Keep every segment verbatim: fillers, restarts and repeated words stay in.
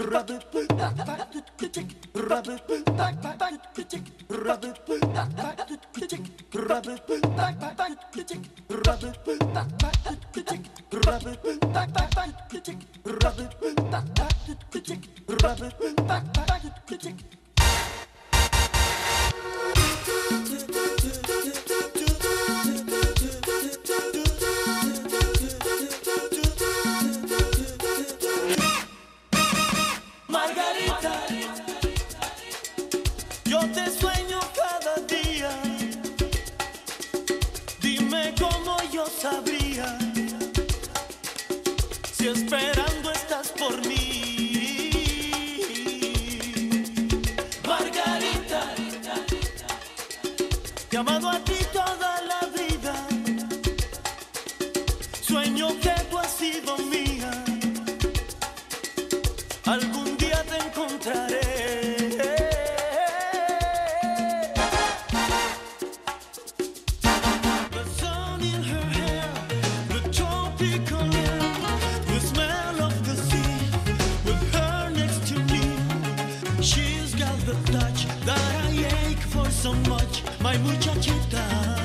Margarita, yo te sueño cada día. Dime cómo yo sabría si esperando estás por mí. Margarita, te he amado a ti toda la vida. Sueño que tú has sido mía. Algún día te encontraré. The sun in her hair, the tropical air, the smell of the sea, with her next to me. She's got the touch that I ache for so much, my muchachita.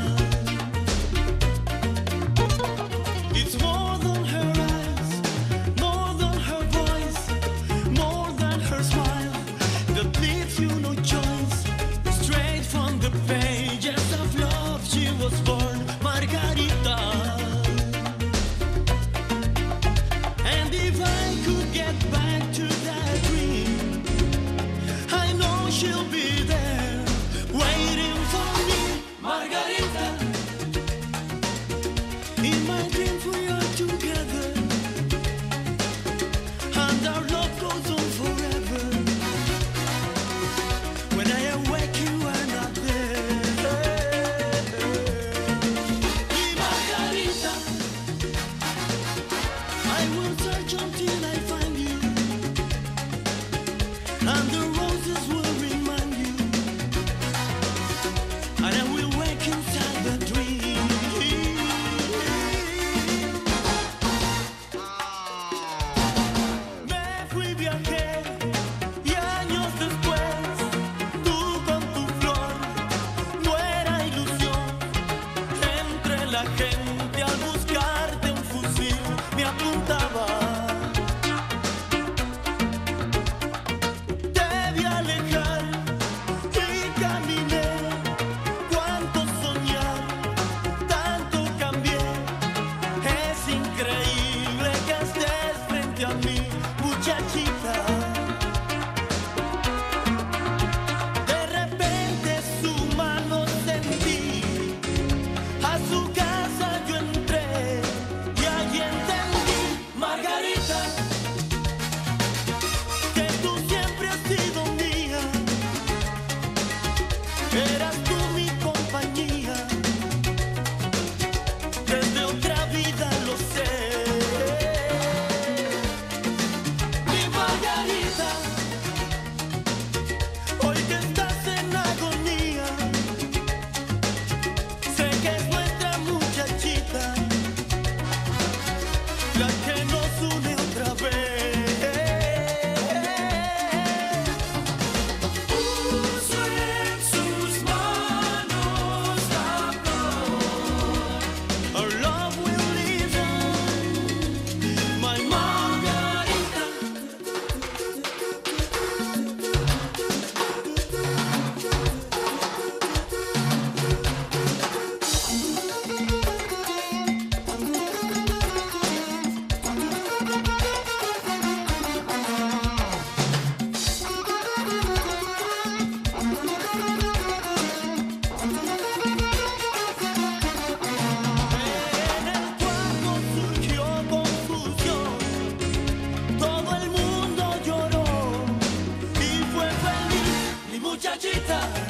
It's more than her eyes, more than her voice, more than her smile that leaves you no choice. Straight from the pages of love she was born, Margarita. And if I could get back to that dream, I know she'll be there waiting for me, Margarita. In my dreams we are together, and our love goes on forever. When I awake you are not there. Mi Margarita, I will search until I find you, and the roses will remind you, and I will wake inside the dream. Me fui, viajé, y años después, tú con tu flor, no era ilusión. Entre la gente al buscarte un fusil me apuntaba. Te vi alejar y caminé. Cuánto soñar, tanto cambié. Es increíble que estés frente a mí, muchachita. De repente su mano sentí, a su casa yo entré y allí entendí, Margarita, que tú siempre has sido mía. Eras tú mi compañía, desde otra vida lo sé. Mi Margarita, hoy que estás en agonía, sé que es nuestra muchachita la que nos une otra vez. Puso en sus manos la flor. Our love will live on, my Margarita. En el cuarto surgió confusión, todo el mundo lloró y fue feliz mi muchachita.